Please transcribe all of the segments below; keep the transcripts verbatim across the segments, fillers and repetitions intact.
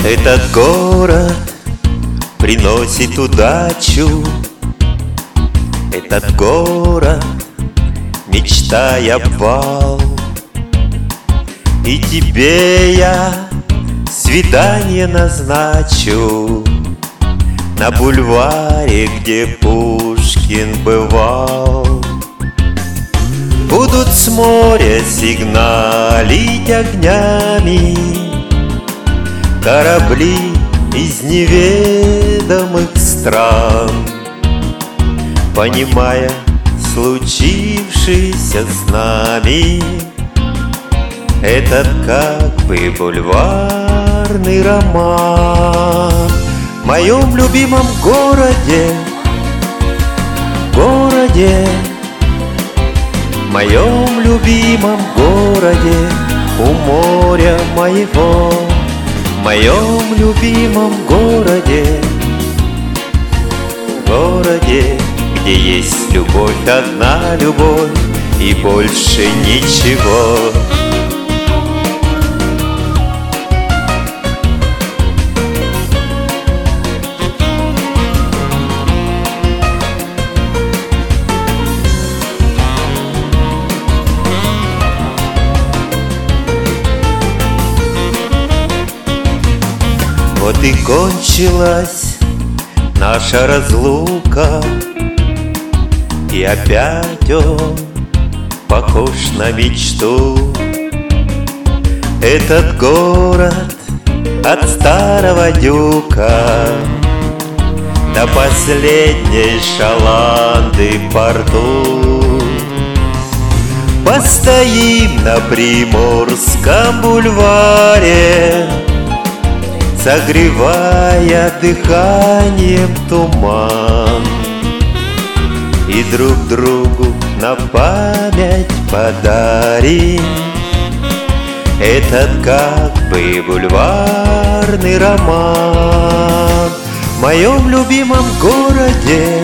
Этот город приносит удачу. Этот город мечта и обвал. И тебе я свидание назначу на бульваре, где Пушкин бывал. Будут с моря сигналить огнями корабли из неведомых стран, понимая случившееся с нами. Этот как бы бульварный роман в моем любимом городе, городе, в моем любимом городе, у моря моего, в моем любимом городе, городе, где есть любовь, одна любовь и больше ничего. Вот и кончилась наша разлука, и опять он похож на мечту. Этот город от старого дюка до последней шаланды в порту. Постоим на Приморском бульваре, согревая дыханием туман, и друг другу на память подарим этот как бы бульварный роман в моем любимом городе,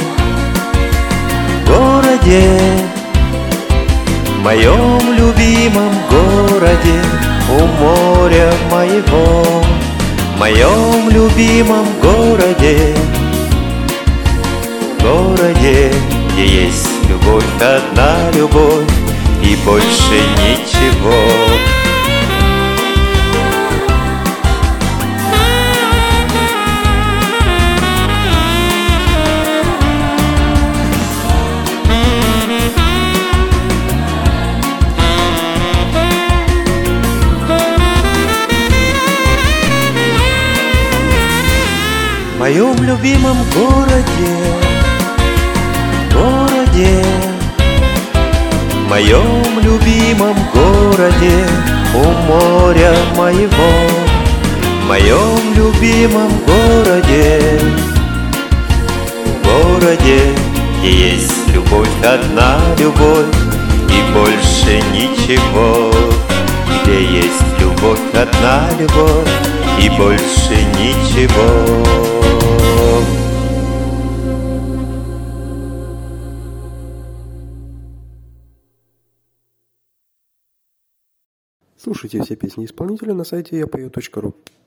городе, в моем любимом городе, у моря моего, в моем любимом городе, городе, где есть любовь, одна любовь и больше ничего. В моем любимом городе, городе, в моем любимом городе, у моря моего, в моем любимом городе, городе, где есть любовь, одна любовь и больше ничего, где есть любовь, одна любовь и больше ничего. Слушайте все песни исполнителя на сайте я пою точка ру.